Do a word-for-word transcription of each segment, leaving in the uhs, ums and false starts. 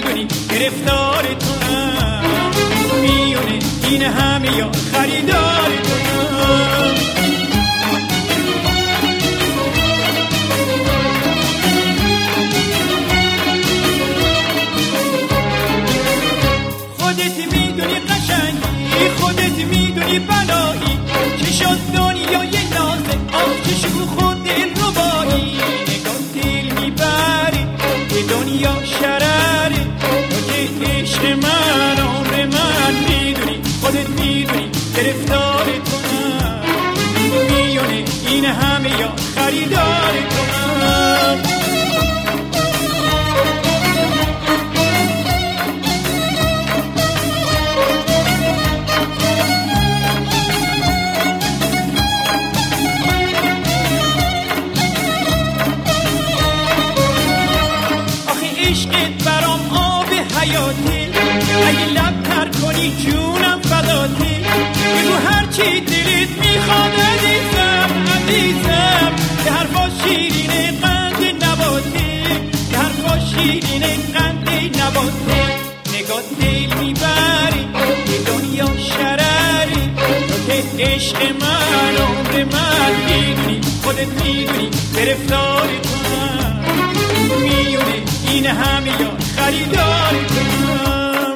میدونی گرفتار توام، میونه این همه یا خریدار توام. خودت میدونی قشنگی، خودت میدونی بلایی، چی شد دنیای نازه آخ چه شو خود دل ربایی. نگاه دل میبری یه دنیا شرری، تو که عشق من عمر من، میدونی خودت میدونی گرفتار توام، میونه این همه یا خریدار توام. عشقت برام آب حیاتی، اگه لب تر کنی جونم فداتی. بگو هرچی دلت میخواد عزیزم عزیزم، که حرفا شیرینه قند نباتی، که حرفا شیرینه قند نباتی. نگاه دل میبری یه دنیا شرری، تو که عشق من عمر من، میدونی خودت میدونی گرفتار توام، میونه این همه یا خریدار توام.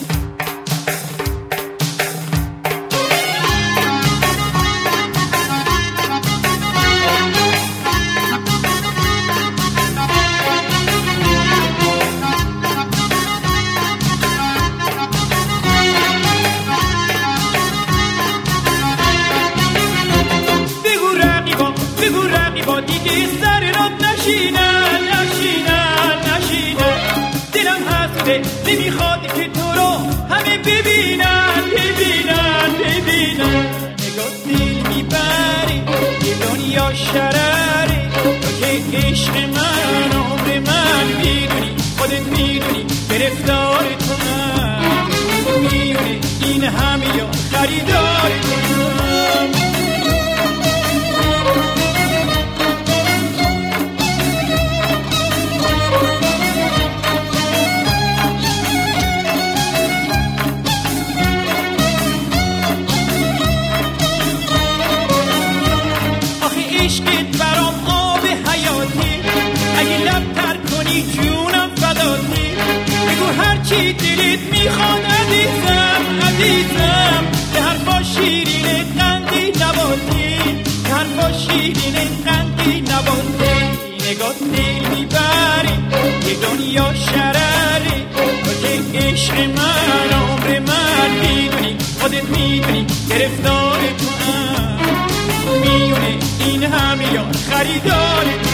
بگو رقیبا بگو رقیبا دیگه سر راد نشینن نشینن نشینن. دلم حسده نمیخواد که تو رو همه ببینن ببینن ببینن. نگاه دل میبری یه دنیا شرری، تو که عشق من عمر من، میدونی خودت میدونی گرفتار توام، میونه این همه یا خریدار توام. عشقت برام آب حیاتی، اگه لب تر کنی جونم فداتی. بگو هرچی دلت میخواد عزیزم عزیزم، که حرفا شیرینه قندی نباتی، که حرفا شیرینه قندی نباتی. نگاه دل میبری یه دنیا شرری، تو که عشق من عمر من، میدونی خودت میدونی گرفتار توام، میونه این همه یا خریدار